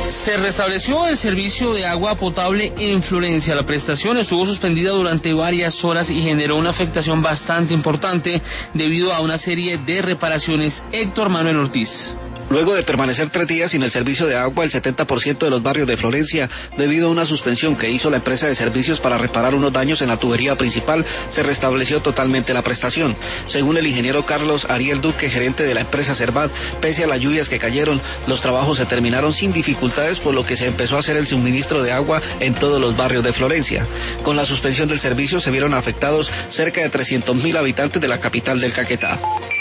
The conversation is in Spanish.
Se restableció el servicio de agua potable en Florencia. La prestación estuvo suspendida durante varias horas y generó una afectación bastante importante debido a una serie de reparaciones. Héctor Manuel Ortiz. Luego de permanecer 3 días sin el servicio de agua, el 70% de los barrios de Florencia, debido a una suspensión que hizo la empresa de servicios para reparar unos daños en la tubería principal, se restableció totalmente la prestación. Según el ingeniero Carlos Ariel Duque, gerente de la empresa Servat, pese a las lluvias que cayeron, los trabajos se terminaron sin dificultades, por lo que se empezó a hacer el suministro de agua en todos los barrios de Florencia. Con la suspensión del servicio se vieron afectados cerca de 300.000 habitantes de la capital del Caquetá.